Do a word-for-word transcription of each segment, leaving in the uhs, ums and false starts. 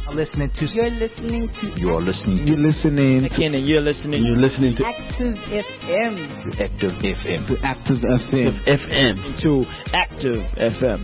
Listening to. You're listening to. You are listening. You're listening. Again, and you're listening. You're listening to Active F M. to Active F M. To Active F M. F M. To Active F M.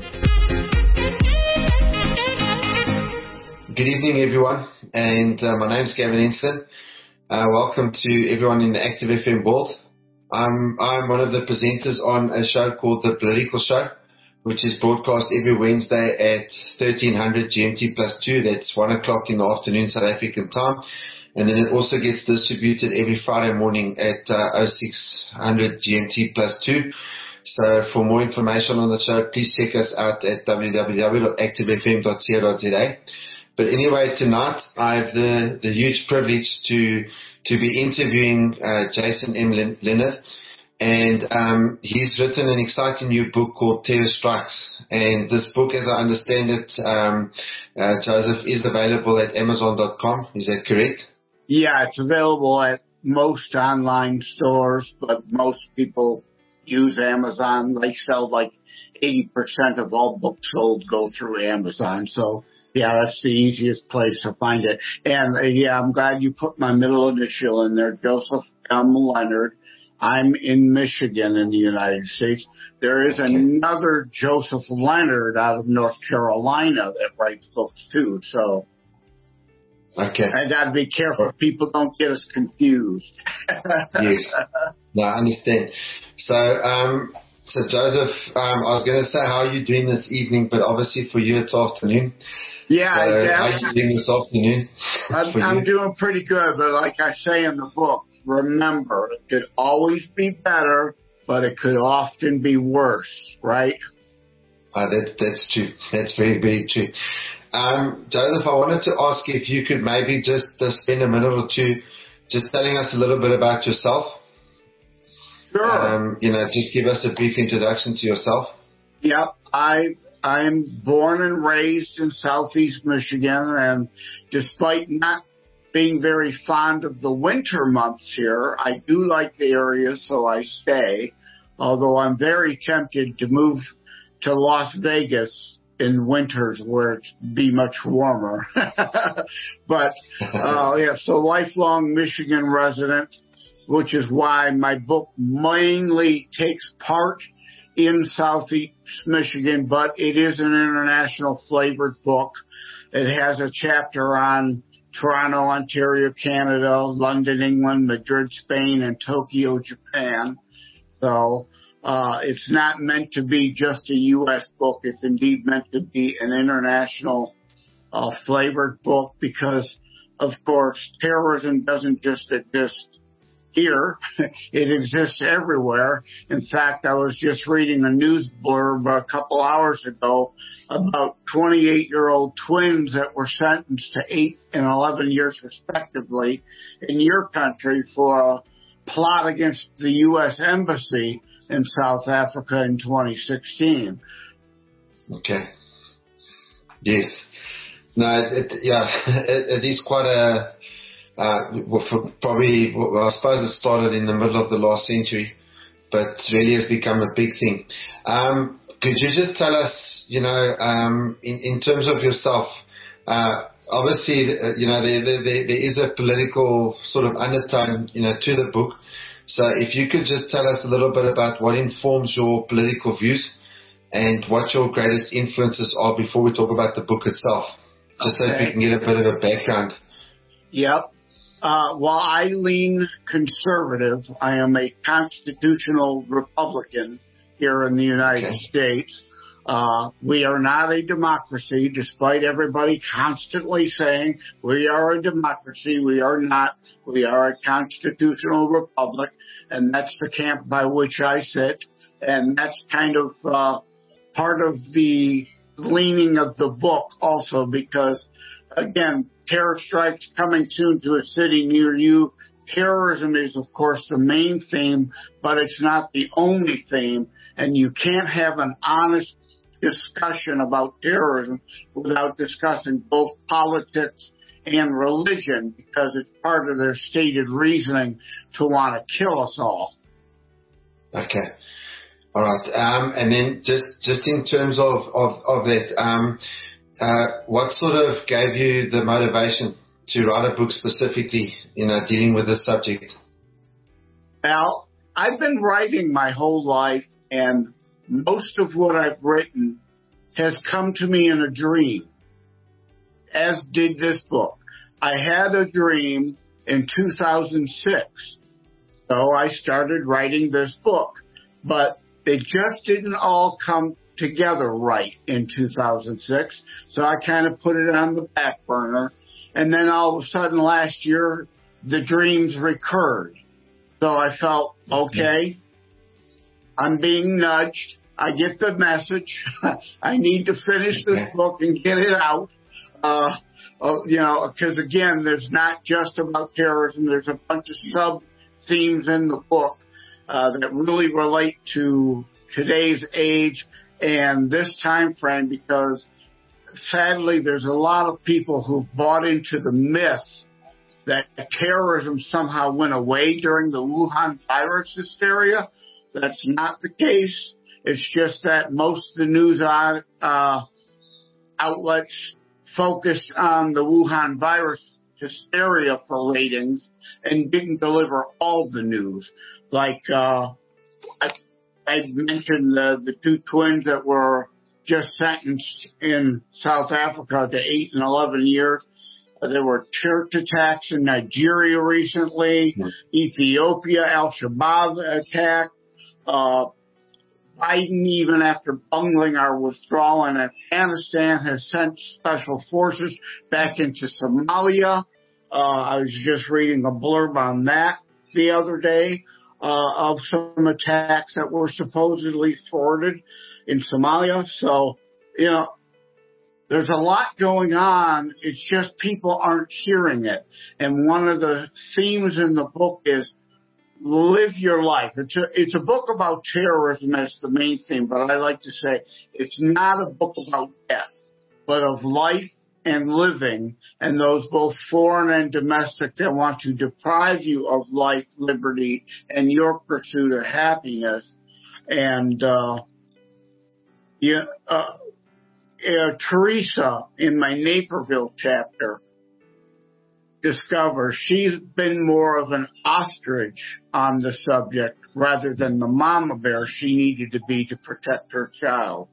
Good evening, everyone, and uh, my name is Gavin Enston. Uh, welcome to everyone in the Active F M world. I'm I'm one of the presenters on a show called The Political Show, which is broadcast every Wednesday at thirteen hundred G M T plus two. That's one o'clock in the afternoon South African time. And then it also gets distributed every Friday morning at uh, oh six hundred G M T plus two. So for more information on the show, please check us out at w w w dot active f m dot co dot z a. But anyway, tonight I have the, the huge privilege to to be interviewing uh, Jason M. Leonard. And um, he's written an exciting new book called Terror Strikes. And this book, as I understand it, um, uh, Joseph, is available at amazon dot com. Is that correct? Yeah, it's available at most online stores, but most people use Amazon. They sell like eighty percent of all books sold go through Amazon. So, yeah, that's the easiest place to find it. And, uh, yeah, I'm glad you put my middle initial in there, Joseph M. Leonard. I'm in Michigan in the United States. There is another Joseph Leonard out of North Carolina that writes books too. So okay, I got to be careful. People don't get us confused. Yes, no, I understand. So, um, so Joseph, um, I was going to say, how are you doing this evening? But obviously for you, it's afternoon. Yeah, so exactly. How are you doing this afternoon? I'm, I'm doing pretty good, but like I say in the book, remember, it could always be better, but it could often be worse, right? Uh, that's, that's true. That's very, very true. Um, Joseph, I wanted to ask if you could maybe just uh, spend a minute or two just telling us a little bit about yourself. Sure. Um, you know, just give us a brief introduction to yourself. Yep. I, I'm born and raised in Southeast Michigan, and despite not being very fond of the winter months here, I do like the area, so I stay, although I'm very tempted to move to Las Vegas in winters where it's be much warmer. But, uh, yeah, so lifelong Michigan resident, which is why my book mainly takes part in Southeast Michigan, but it is an international flavored book. It has a chapter on Toronto, Ontario, Canada, London, England, Madrid, Spain, and Tokyo, Japan. So uh, it's not meant to be just a U S book. It's indeed meant to be an international uh, flavored book because, of course, terrorism doesn't just exist here. It exists everywhere. In fact, I was just reading a news blurb a couple hours ago about twenty-eight-year-old twins that were sentenced to eight and eleven years respectively in your country for a plot against the U S Embassy in South Africa in twenty sixteen. Okay. Yes. No, it, it, yeah, it, it is quite a, uh, for probably, well, I suppose it started in the middle of the last century, but really has become a big thing. Um, Could you just tell us, you know, um, in, in terms of yourself, uh, obviously, uh, you know, there, there, there is a political sort of undertone, you know, to the book. So if you could just tell us a little bit about what informs your political views and what your greatest influences are before we talk about the book itself, just okay. so that we can get a bit of a background. Yep. Uh, while I lean conservative, I am a constitutional Republican here in the United okay. States. Uh, we are not a democracy, despite everybody constantly saying we are a democracy. We are not. We are a constitutional republic, and that's the camp by which I sit. And that's kind of uh, part of the leaning of the book also because, again, terror strikes coming soon to a city near you. Terrorism is, of course, the main theme, but it's not the only theme. And you can't have an honest discussion about terrorism without discussing both politics and religion because it's part of their stated reasoning to want to kill us all. Okay. All right. Um, and then just, just in terms of, of, of that, um, uh, what sort of gave you the motivation to write a book specifically, you know, dealing with this subject? Well, I've been writing my whole life, and most of what I've written has come to me in a dream, as did this book. I had a dream in two thousand six, so I started writing this book, but it just didn't all come together right in two thousand six, so I kind of put it on the back burner, and then all of a sudden last year, the dreams recurred. So I felt, okay, I'm being nudged. I get the message. I need to finish this book and get it out. Uh, uh, you know, because again, there's not just about terrorism. There's a bunch of sub-themes in the book uh, that really relate to today's age and this time frame, because sadly, there's a lot of people who bought into the myth that terrorism somehow went away during the Wuhan virus hysteria. That's not the case. It's just that most of the news uh, outlets focused on the Wuhan virus hysteria for ratings and didn't deliver all the news. Like uh, I, I mentioned the, the two twins that were just sentenced in South Africa to eight and eleven years. There were church attacks in Nigeria recently, mm-hmm. Ethiopia, Al-Shabaab attack. Uh, Biden, even after bungling our withdrawal in Afghanistan, has sent special forces back into Somalia. Uh, I was just reading a blurb on that the other day uh, of some attacks that were supposedly thwarted in Somalia. So, you know, there's a lot going on. It's just people aren't hearing it. And one of the themes in the book is live your life. It's a, it's a book about terrorism as the main theme, but I like to say it's not a book about death, but of life and living, and those both foreign and domestic that want to deprive you of life, liberty, and your pursuit of happiness. And, uh, yeah, uh, Uh, Teresa, in my Naperville chapter, discovers she's been more of an ostrich on the subject rather than the mama bear she needed to be to protect her child.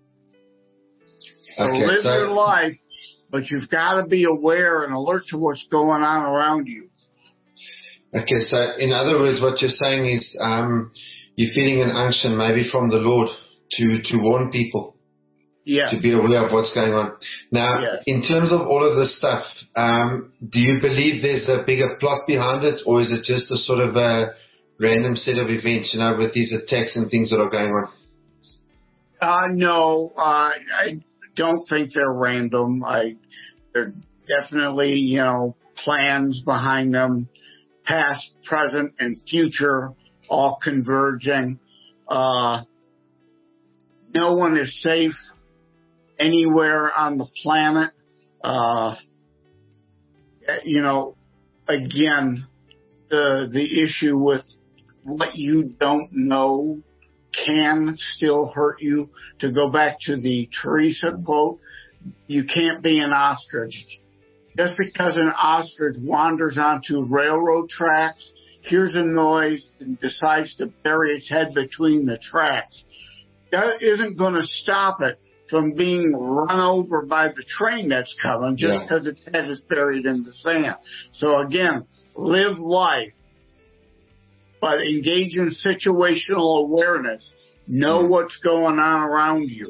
So okay, live so, your life, but you've got to be aware and alert to what's going on around you. Okay, so in other words, what you're saying is um, you're feeling an unction maybe from the Lord to, to warn people. Yes. To be aware of what's going on. Now, yes. In terms of all of this stuff, um, do you believe there's a bigger plot behind it, or is it just a sort of a random set of events, you know, with these attacks and things that are going on? Uh, no, uh, I don't think they're random. I, they're definitely, you know, plans behind them, past, present, and future, all converging. Uh, no one is safe anywhere on the planet. Uh, you know, again, the the issue with what you don't know can still hurt you. To go back to the Teresa quote, you can't be an ostrich. Just because an ostrich wanders onto railroad tracks, hears a noise, and decides to bury its head between the tracks, that isn't going to stop it from being run over by the train that's coming just because yeah. its head is buried in the sand. So again, live life, but engage in situational awareness. Know mm. what's going on around you.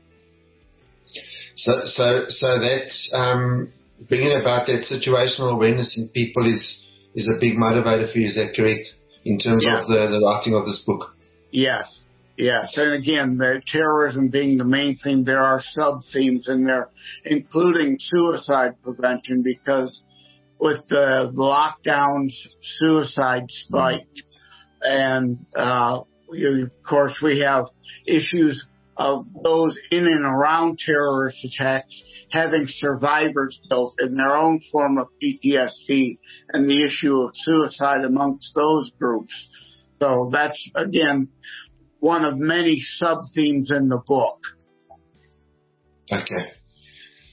So, so, so that's um, bringing about that situational awareness in people is is a big motivator for you. Is that correct? In terms yeah. of the, the writing of this book. Yes. Yes, and again, the terrorism being the main theme, there are sub-themes in there, including suicide prevention, because with the lockdowns, suicide spiked. And, uh, we, of course, we have issues of those in and around terrorist attacks having survivors built in their own form of P T S D, and the issue of suicide amongst those groups. So that's, again, one of many sub-themes in the book. Okay.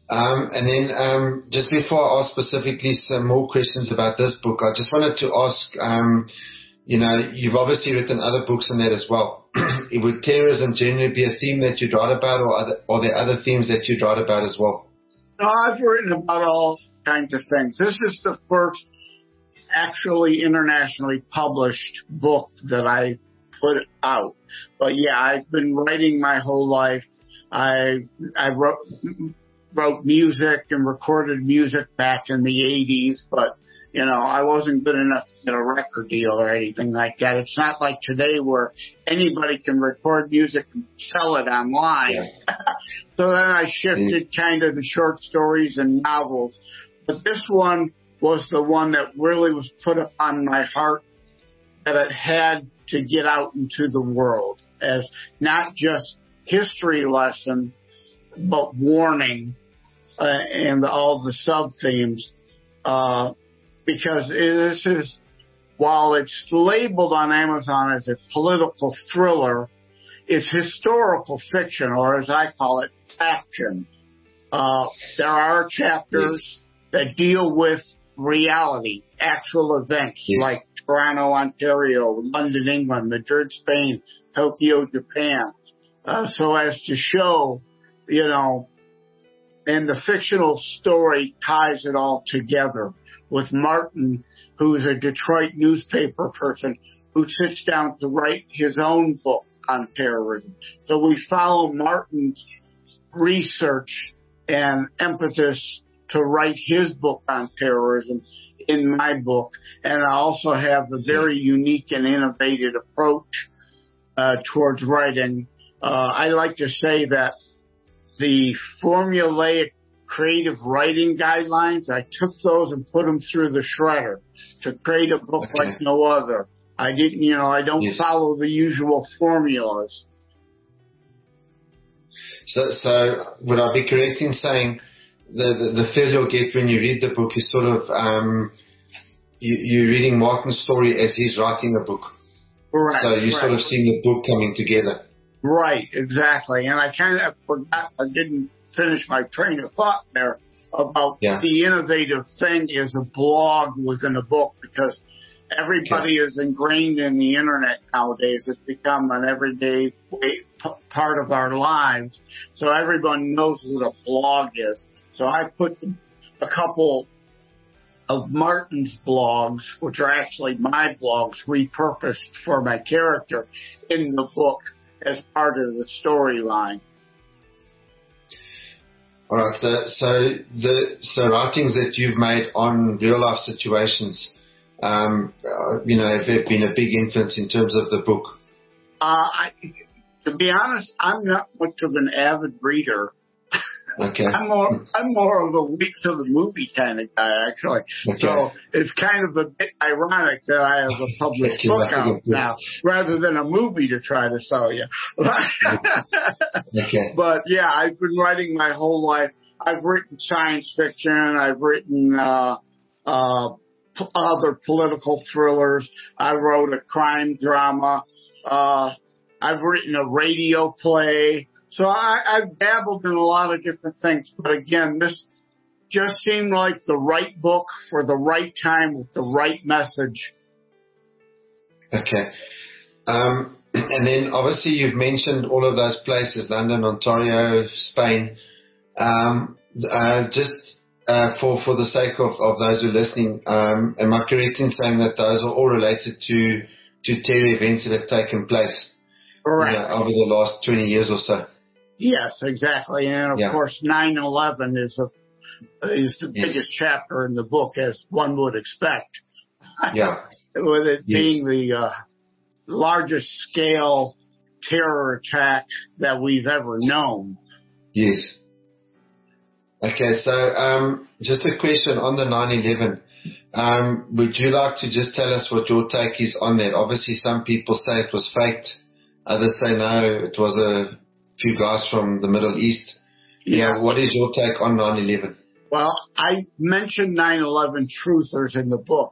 Um, and then um, just before I ask specifically some more questions about this book, I just wanted to ask, um, you know, you've obviously written other books in that as well. Would terrorism generally be a theme that you'd write about, or are there, are there other themes that you'd write about as well? No, I've written about all kinds of things. This is the first actually internationally published book that I put out. But yeah, I've been writing my whole life. I I wrote wrote music and recorded music back in the eighties, but you know, I wasn't good enough to get a record deal or anything like that. It's not like today where anybody can record music and sell it online. Yeah. So then I shifted kind of to short stories and novels. But this one was the one that really was put upon my heart, that it had to get out into the world as not just history lesson, but warning uh, and all the sub-themes. Uh, because this is, while it's labeled on Amazon as a political thriller, it's historical fiction, or as I call it, faction. Uh, there are chapters that deal with reality, actual events, yes. like Toronto, Ontario, London, England, Madrid, Spain, Tokyo, Japan, uh, so as to show, you know, and the fictional story ties it all together with Martin, who's a Detroit newspaper person who sits down to write his own book on terrorism. So we follow Martin's research and impetus to write his book on terrorism in my book. And I also have a very unique and innovative approach uh, towards writing. Uh, I like to say that the formulaic creative writing guidelines, I took those and put them through the shredder to create a book okay. like no other. I didn't, you know, I don't yes. follow the usual formulas. So, so would I be correct in saying the, the, the feel you'll get when you read the book is sort of, um, you, you're reading Martin's story as he's writing the book. Right. So you're right. sort of seeing the book coming together. Right, exactly. And I kind of forgot, I didn't finish my train of thought there about yeah. the innovative thing is a blog within a book, because everybody okay. is ingrained in the internet nowadays. It's become an everyday way, p- part of our lives. So everyone knows what a blog is. So I put a couple of Martin's blogs, which are actually my blogs, repurposed for my character in the book as part of the storyline. All right. So, so the so writings that you've made on real life situations, um, uh, you know, have there been a big influence in terms of the book? Uh, I, to be honest, I'm not much of an avid reader. Okay. I'm more I'm more of a week to the movie kind of guy, actually. Okay. So it's kind of a bit ironic that I have a published book out now rather than a movie to try to sell you. Okay. But yeah, I've been writing my whole life. I've written science fiction. I've written uh, uh, p- other political thrillers. I wrote a crime drama. Uh, I've written a radio play. So I, I've dabbled in a lot of different things. But again, this just seemed like the right book for the right time with the right message. Okay. Um, and then obviously you've mentioned all of those places, London, Ontario, Spain. Um, uh, just uh, for, for the sake of, of those who are listening, um, am I correct in saying that those are all related to, to terror events that have taken place Correct. You know, over the last twenty years or so? Yes, exactly. And of yeah. course, nine eleven is a is the yes. biggest chapter in the book, as one would expect. Yeah. With it yes. being the uh, largest scale terror attack that we've ever known. Yes. Okay, so um, just a question on the nine eleven. Um, would you like to just tell us what your take is on that? Obviously, some people say it was faked. Others say no, it was a few guys from the Middle East. Yeah. You know, what is your take on nine eleven? Well, I mentioned nine eleven truthers in the book,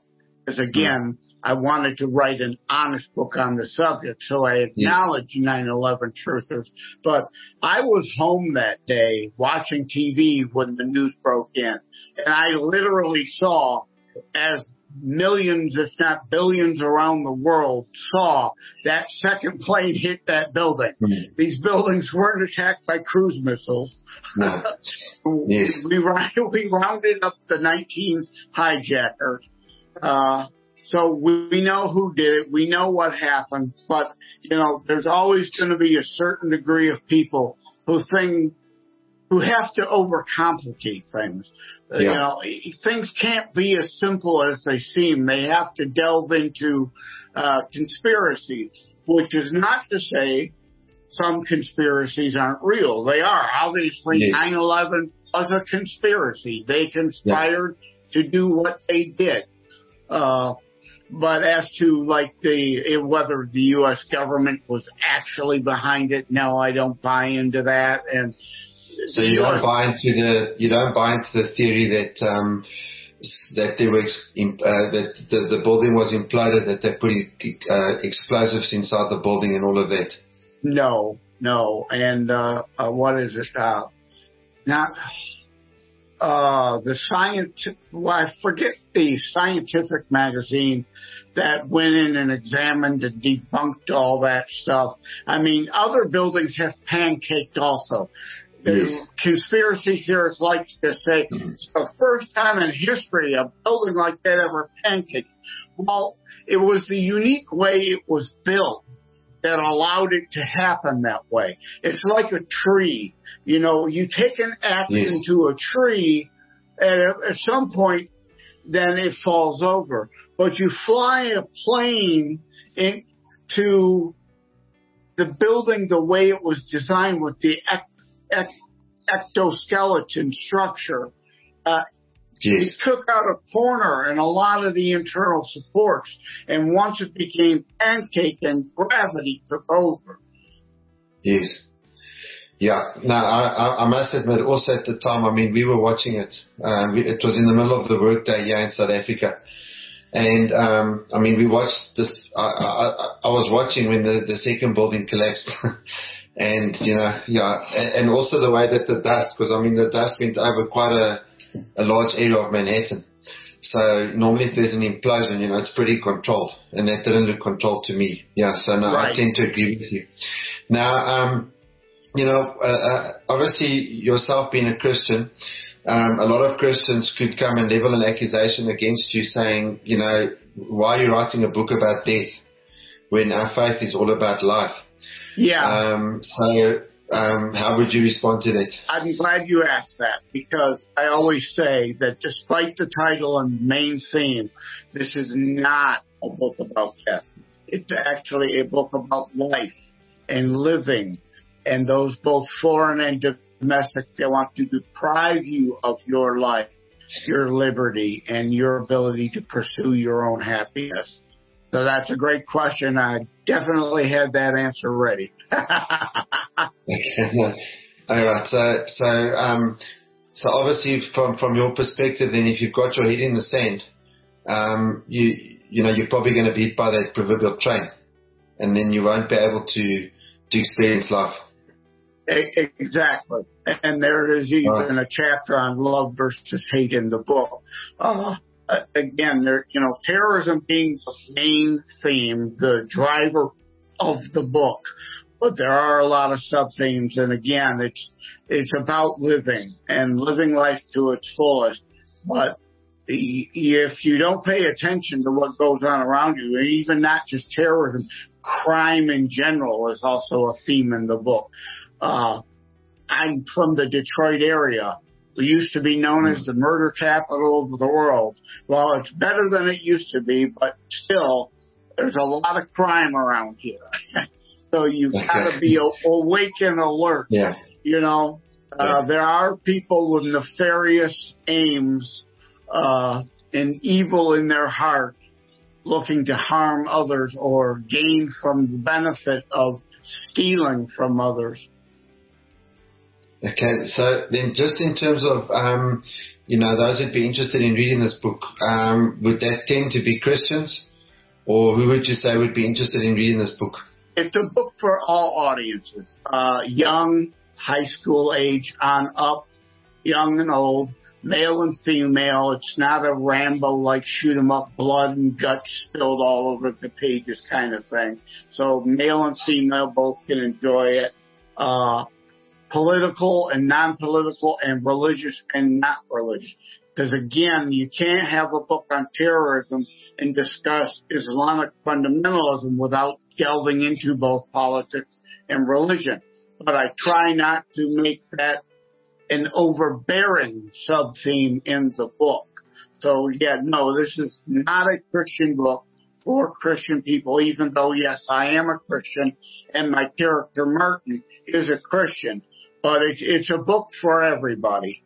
Because again, I wanted to write an honest book on the subject, so I acknowledge nine eleven truthers. But I was home that day watching T V when the news broke in, and I literally saw, as millions, if not billions around the world saw, that second plane hit that building. Mm-hmm. These buildings weren't attacked by cruise missiles. No. Yes. we, we rounded up the nineteen hijackers. Uh, so we, we know who did it. We know what happened. But, you know, there's always going to be a certain degree of people who think, who have to overcomplicate things. Yeah. You know, things can't be as simple as they seem. They have to delve into uh, conspiracies, which is not to say some conspiracies aren't real. They are. Obviously, yeah. nine eleven was a conspiracy. They conspired yeah. to do what they did. Uh, but as to like the whether the U S government was actually behind it, no, I don't buy into that. And so you don't buy into the you don't buy into the theory that um, that there were uh, that the, the building was imploded, that they put uh, explosives inside the building and all of that. No, no, and uh, uh, what is it? Uh, not. Uh, the science, well, I forget the scientific magazine that went in and examined and debunked all that stuff. I mean, other buildings have pancaked also. Yes. Conspiracy theorists like to say it's the first time in history a building like that ever pancaked. Well, it was the unique way it was built that allowed it to happen that way. It's like a tree. You know, you take an axe yes. into a tree, and at some point, then it falls over. But you fly a plane into the building the way it was designed with the ec- ec- ectoskeleton structure. Uh, yes. It took out a corner and a lot of the internal supports. And once it became pancake and gravity took over. Yes. Yeah. No, I, I must admit also at the time, I mean, we were watching it. Um, we, it was in the middle of the workday here in South Africa. And, um, I mean, we watched this, I, I, I was watching when the, the second building collapsed. And, you know, yeah, and, and also the way that the dust, because I mean, the dust went over quite a, a large area of Manhattan. So normally if there's an implosion, you know, it's pretty controlled, and that didn't look controlled to me. Yeah. So no, right. I tend to agree with you. Now, um, you know, uh, uh, obviously yourself being a Christian, um, a lot of Christians could come and level an accusation against you saying, you know, why are you writing a book about death when our faith is all about life? Yeah. Um, so, um, how would you respond to that? I'm glad you asked that, because I always say that despite the title and main theme, this is not a book about death. It's actually a book about life and living, and those both foreign and domestic, they want to deprive you of your life, your liberty, and your ability to pursue your own happiness. So that's a great question. I definitely had that answer ready. Okay. All right. So, so, um, so obviously from, from your perspective, then if you've got your head in the sand, um, you, you know, you're probably going to be hit by that proverbial train, and then you won't be able to, to experience life. Exactly. And there is even right. a chapter on love versus hate in the book. Uh, again, there, you know, terrorism being the main theme, the driver of the book, but there are a lot of sub-themes. And again, it's, it's about living and living life to its fullest. But the, if you don't pay attention to what goes on around you, and even not just terrorism, crime in general is also a theme in the book. Uh, I'm from the Detroit area. We used to be known as the murder capital of the world. Well, it's better than it used to be, but still, there's a lot of crime around here. So you've got to be awake and alert. Yeah. You know, uh, yeah. there are people with nefarious aims uh, and evil in their heart looking to harm others or gain from the benefit of stealing from others. Okay, so then just in terms of, um, you know, those who'd be interested in reading this book, um, would that tend to be Christians? Or who would you say would be interested in reading this book? It's a book for all audiences, uh, young, high school age on up, young and old, male and female. It's not a Rambo like shoot 'em up, blood and guts spilled all over the pages kind of thing. So male and female both can enjoy it. Uh, political and non-political and religious and not religious. Because again, you can't have a book on terrorism and discuss Islamic fundamentalism without delving into both politics and religion. But I try not to make that an overbearing sub-theme in the book. So yeah, no, this is not a Christian book for Christian people, even though yes, I am a Christian and my character Martin is a Christian, but it, it's a book for everybody.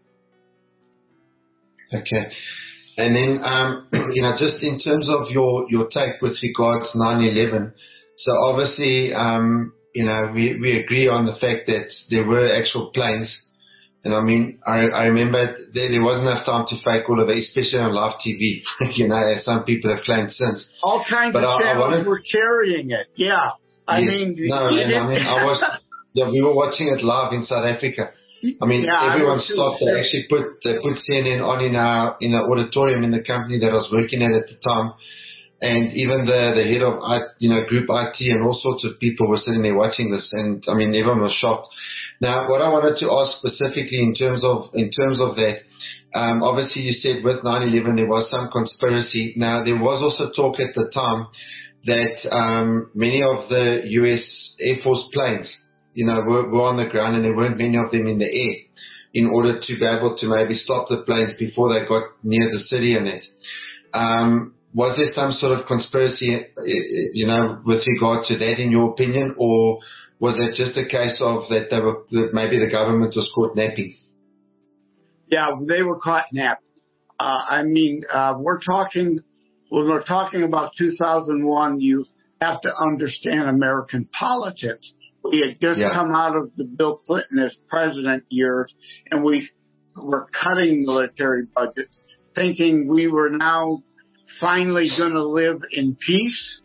Okay. And then, um, you know, just in terms of your, your take with regards to nine eleven, so obviously, um, you know, we, we agree on the fact that there were actual planes. And I mean, I, I remember there, there wasn't enough time to fake all of it, especially on live T V, you know, as some people have claimed since. All kinds but of I, channels I wanted, were carrying it. Yeah. I yes, mean, no, and I mean, I was, yeah, we were watching it live in South Africa. I mean, yeah, everyone I stopped. They actually put they put C N N on in our in our auditorium in the company that I was working at at the time, and even the the head of you know group I T and all sorts of people were sitting there watching this, and I mean everyone was shocked. Now, what I wanted to ask specifically in terms of in terms of that, um, obviously you said with nine eleven there was some conspiracy. Now there was also talk at the time that um, many of the U S Air Force planes, you know, were, were on the ground and there weren't many of them in the air in order to be able to maybe stop the planes before they got near the city and that. Um, was there some sort of conspiracy, you know, with regard to that in your opinion, or was it just a case of that they were, that maybe the government was caught napping? Yeah, they were caught napping. Uh, I mean, uh, we're talking, when we're talking about two thousand one, you have to understand American politics. We had just yeah. come out of the Bill Clinton as president years, and we were cutting military budgets, thinking we were now finally going to live in peace,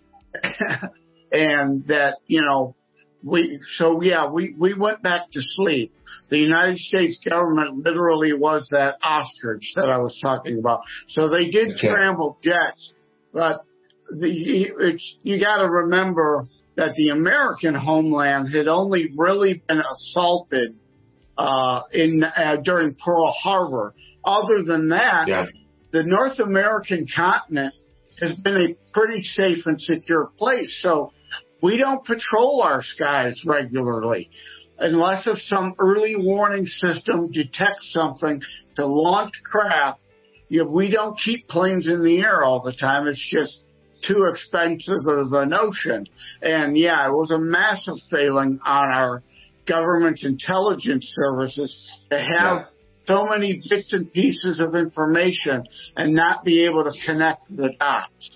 and that, you know, we, so yeah, we, we went back to sleep. The United States government literally was that ostrich that I was talking about. So they did okay. scramble jets, but the, it's, you got to remember that the American homeland had only really been assaulted uh, in uh, during Pearl Harbor. Other than that, yeah. the North American continent has been a pretty safe and secure place. So we don't patrol our skies regularly unless if some early warning system detects something to launch craft. You know, we don't keep planes in the air all the time. It's just too expensive of a notion. And yeah, it was a massive failing on our government's intelligence services to have yeah. so many bits and pieces of information and not be able to connect the dots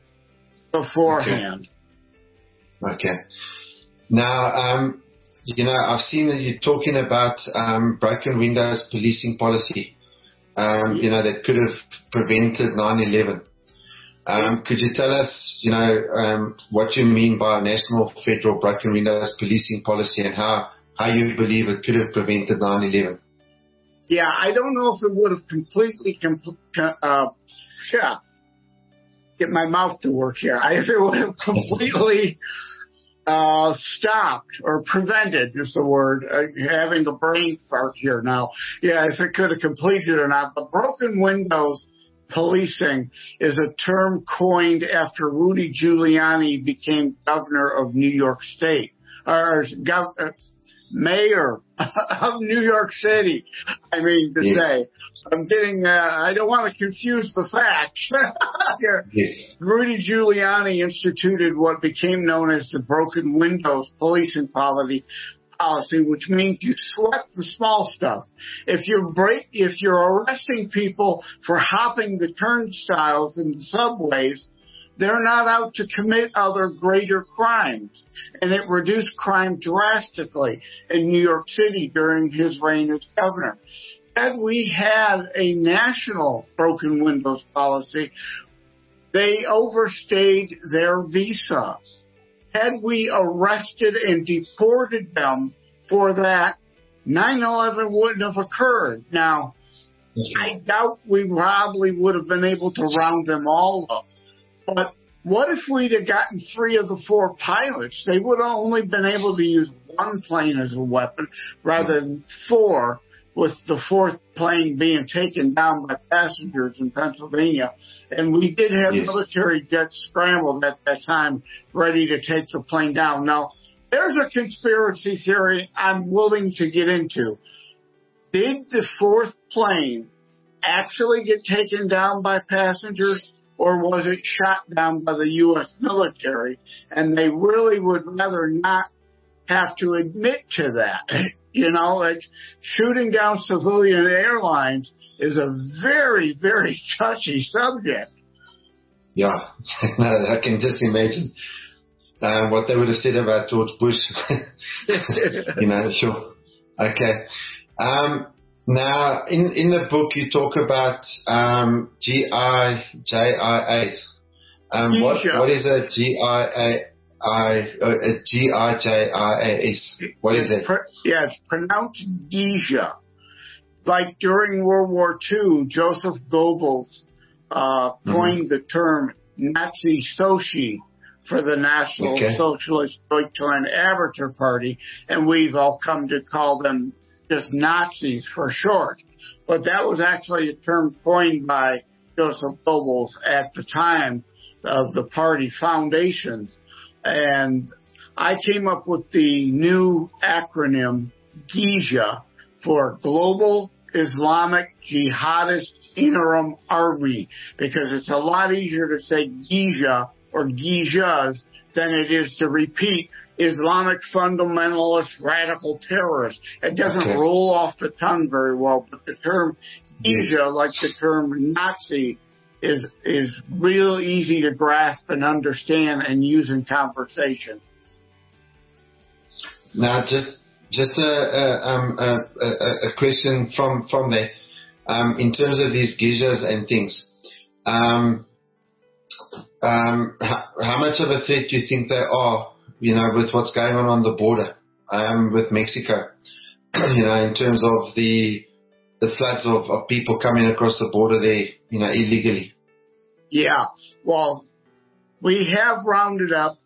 beforehand. Okay. okay. Now, um, you know, I've seen that you're talking about um, broken windows policing policy, um, yeah. you know, that could have prevented nine eleven. Um, could you tell us, you know, um, what you mean by a national federal broken windows policing policy and how, how you believe it could have prevented nine eleven? Yeah, I don't know if it would have completely, compl- uh, yeah, get my mouth to work here. I, if it would have completely uh, stopped or prevented is the word, uh, having a brain fart here now. Yeah, if it could have completed or not. But broken windows policing is a term coined after Rudy Giuliani became governor of New York State, or gov- uh, mayor of New York City. I mean to yeah. say, I'm getting, uh, I don't want to confuse the facts. yeah. Rudy Giuliani instituted what became known as the broken windows policing policy, policy, which means you sweat the small stuff. If you're break, if you're arresting people for hopping the turnstiles in the subways, they're not out to commit other greater crimes. And it reduced crime drastically in New York City during his reign as governor. had we had a national broken windows policy, they overstayed their visa. Had we arrested and deported them for that, nine eleven wouldn't have occurred. Now, I doubt we probably would have been able to round them all up. But what if we'd have gotten three of the four pilots? They would have only been able to use one plane as a weapon rather than four, with the fourth plane being taken down by passengers in Pennsylvania. And we did have yes. military jets scrambled at that time, ready to take the plane down. Now, there's a conspiracy theory I'm willing to get into. Did the fourth plane actually get taken down by passengers, or was it shot down by the U S military? And they really would rather not have to admit to that. You know, like shooting down civilian airlines is a very, very touchy subject. Yeah, I can just imagine um, what they would have said about George Bush. You know, sure. Okay. Um, now, in, in the book, you talk about um, G I J I As. Um, what, what is a G I A? I, uh, G I J I A S. What is it? Yeah, it's pronounced Geisha. Like during World War Two, Joseph Goebbels uh, coined mm-hmm. the term Nazi Soci for the National okay. Socialist Deutschland Arbeiter Party, and we've all come to call them just Nazis for short. But that was actually a term coined by Joseph Goebbels at the time of the party foundations. And I came up with the new acronym Geisha for Global Islamic Jihadist Interim Army, because it's a lot easier to say Geisha or Geishas than it is to repeat Islamic fundamentalist radical terrorist. It doesn't okay. roll off the tongue very well, but the term Geisha, like the term Nazi, is is real easy to grasp and understand and use in conversation. Now, just just a a, um, a, a, a question from from there. Um, in terms of these geishas and things, um, um, how, how much of a threat do you think they are? You know, with what's going on on the border um, with Mexico. You know, in terms of the the floods of, of people coming across the border there, you know, illegally. Yeah, well, we have rounded up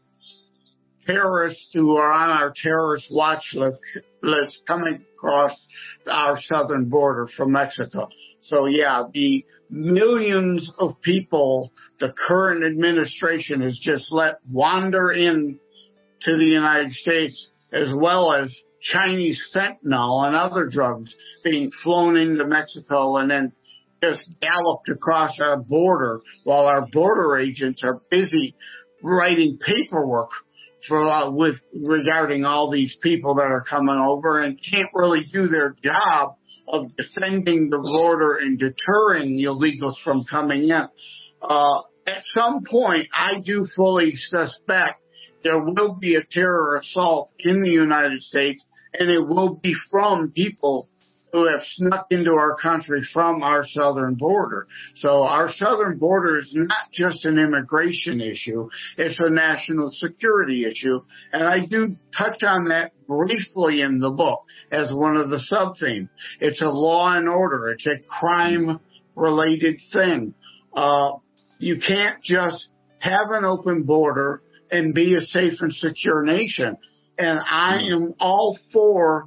terrorists who are on our terrorist watch list, list coming across our southern border from Mexico. So, yeah, the millions of people the current administration has just let wander in to the United States, as well as Chinese fentanyl and other drugs being flown into Mexico and then just galloped across our border while our border agents are busy writing paperwork for uh, with regarding all these people that are coming over and can't really do their job of defending the border and deterring the illegals from coming in. Uh, at some point, I do fully suspect there will be a terror assault in the United States, and it will be from people who have snuck into our country from our southern border. So our southern border is not just an immigration issue, it's a national security issue. And I do touch on that briefly in the book as one of the sub-themes. It's a law and order. It's a crime-related thing. Uh, you can't just have an open border and be a safe and secure nation. And I am all for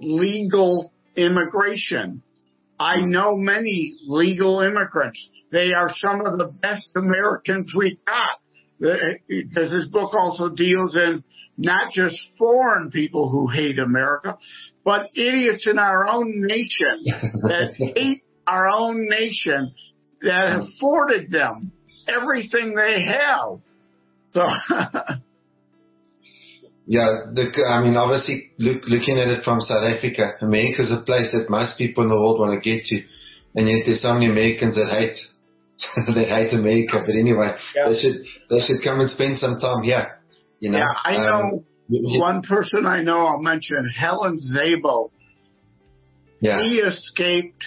legal immigration. I know many legal immigrants. They are some of the best Americans we've got. Because this book also deals in not just foreign people who hate America, but idiots in our own nation that hate our own nation that have afforded them everything they have. So yeah, the, I mean, obviously, look, looking at it from South Africa, America is a place that most people in the world want to get to, and yet there's so many Americans that hate that hate America. But anyway, yeah. they should they should come and spend some time here. You know, yeah, I know um, one person I know. I'll mention Helen Szabo. Yeah, he escaped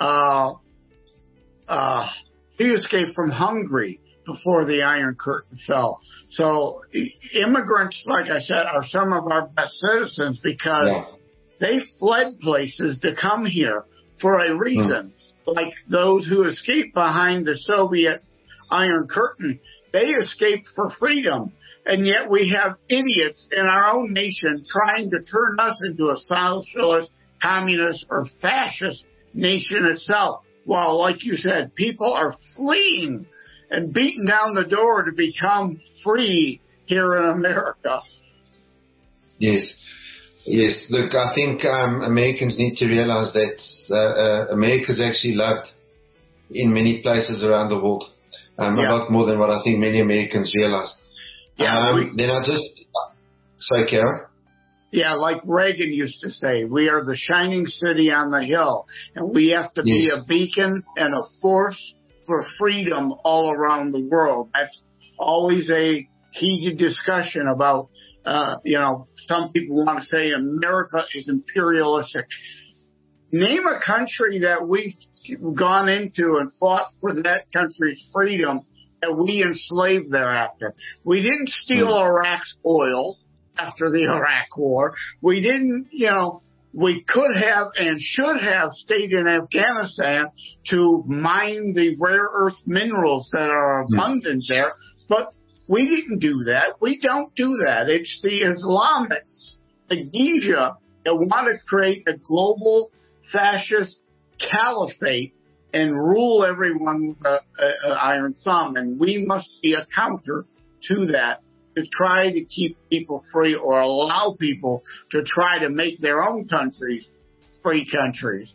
uh, uh, he escaped from Hungary before the Iron Curtain fell. So immigrants, like I said, are some of our best citizens because yeah. they fled places to come here for a reason. Mm. Like those who escaped behind the Soviet Iron Curtain, they escaped for freedom. And yet we have idiots in our own nation trying to turn us into a socialist, communist, or fascist nation itself. While, like you said, people are fleeing and beating down the door to become free here in America. Yes. Yes. Look, I think um, Americans need to realize that uh, uh, America is actually loved in many places around the world. Um, yeah. A lot more than what I think many Americans realize. Yeah, um, we, then I just... Sorry, Karen? Yeah, like Reagan used to say, we are the shining city on the hill, and we have to yes. be a beacon and a force for freedom all around the world. That's always a heated discussion about, uh, you know, some people want to say America is imperialistic. Name a country that we've gone into and fought for that country's freedom that we enslaved thereafter. We didn't steal mm. Iraq's oil after the Iraq War. We didn't, you know, we could have and should have stayed in Afghanistan to mine the rare earth minerals that are abundant there, but we didn't do that. We don't do that. It's the Islamics, the Geisha, that want to create a global fascist caliphate and rule everyone with an iron thumb, and we must be a counter to that, to try to keep people free or allow people to try to make their own countries free countries.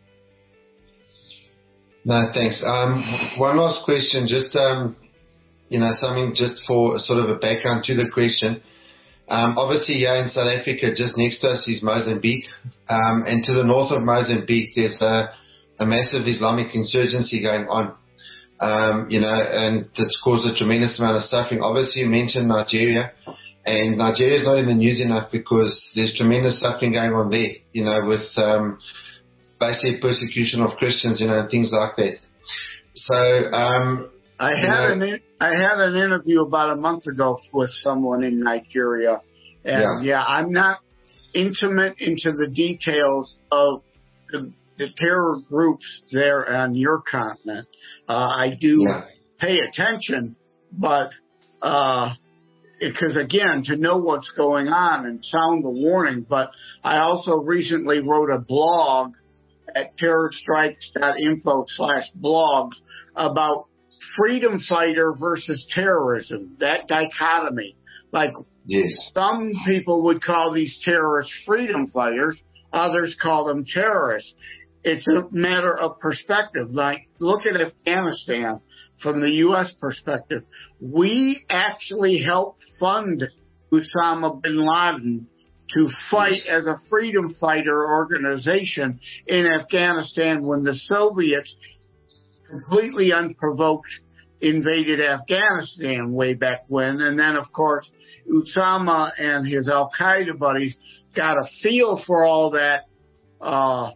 No, thanks. Um, one last question, just, um, you know, something just for sort of a background to the question. Um, obviously, here in South Africa, just next to us is Mozambique. Um, and to the north of Mozambique, there's a, a massive Islamic insurgency going on. Um, you know, and it's caused a tremendous amount of suffering. Obviously, you mentioned Nigeria, and Nigeria is not in the news enough because there's tremendous suffering going on there, you know, with um, basically persecution of Christians, you know, and things like that. So, um, I had know, an I had an interview about a month ago with someone in Nigeria, and yeah, yeah I'm not intimate into the details of the the terror groups there on your continent. Uh, I do yeah. pay attention, but, uh, because again, to know what's going on and sound the warning, but I also recently wrote a blog at terrorstrikes.info slash blogs about freedom fighter versus terrorism, that dichotomy. Like, yes. some people would call these terrorists freedom fighters, others call them terrorists. It's a matter of perspective. Like, look at Afghanistan from the U S perspective. We actually helped fund Osama bin Laden to fight as a freedom fighter organization in Afghanistan when the Soviets completely unprovoked invaded Afghanistan way back when. And then, of course, Osama and his Al-Qaeda buddies got a feel for all that uh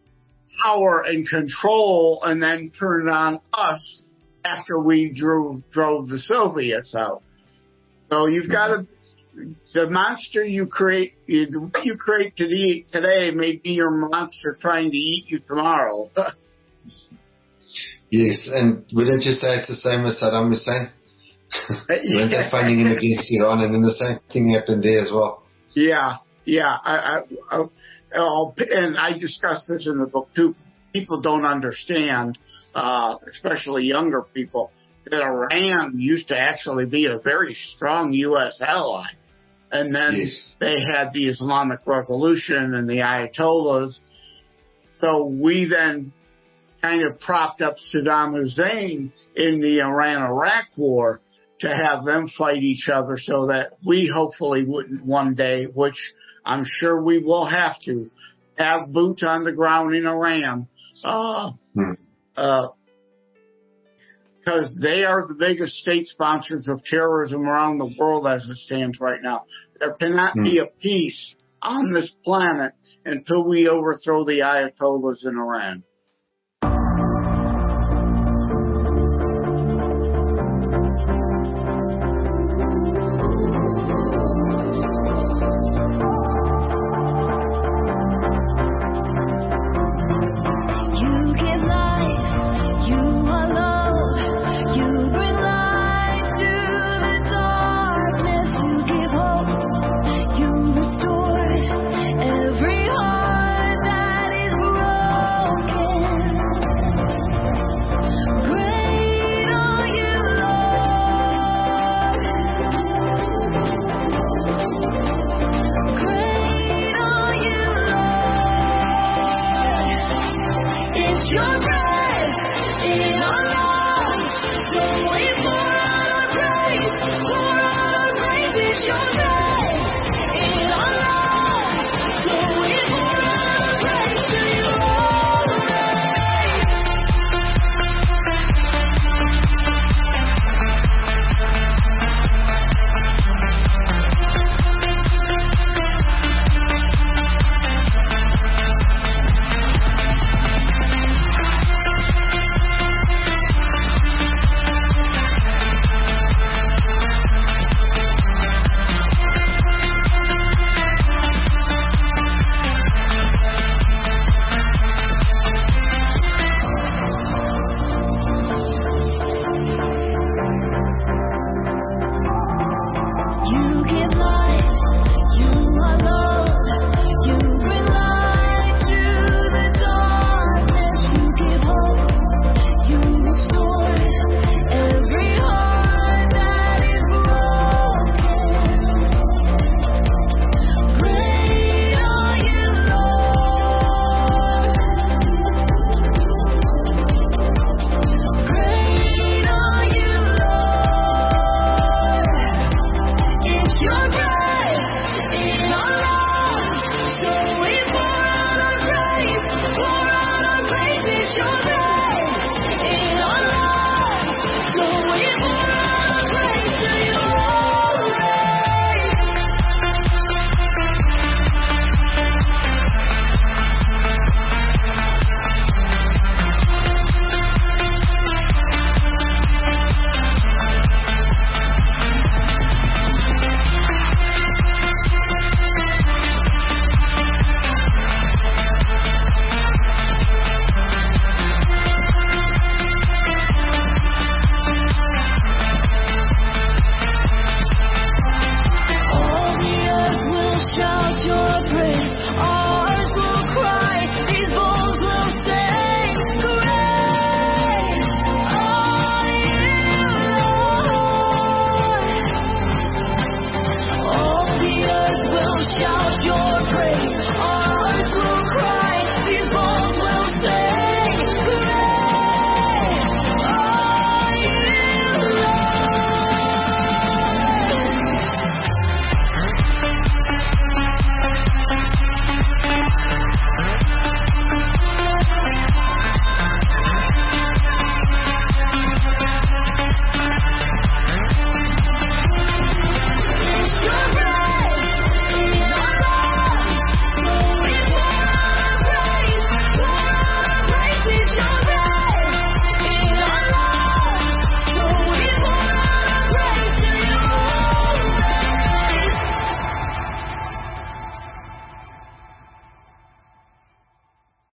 power and control, and then turned on us after we drove drove the Soviets out. So you've got to, the monster you create, what you create today, today may be your monster trying to eat you tomorrow. Yes, and wouldn't you say it's the same as Saddam Hussein? Weren't they fighting him against Iran, and then the same thing happened there as well? Yeah, yeah. I, I, I Oh, and I discussed this in the book too. People don't understand, uh, especially younger people, that Iran used to actually be a very strong U S ally. And then yes. they had the Islamic Revolution and the Ayatollahs. So we then kind of propped up Saddam Hussein in the Iran-Iraq war to have them fight each other so that we hopefully wouldn't one day, which I'm sure we will have to have boots on the ground in Iran, uh, hmm. uh, because they are the biggest state sponsors of terrorism around the world as it stands right now. There cannot hmm. be a peace on this planet until we overthrow the Ayatollahs in Iran.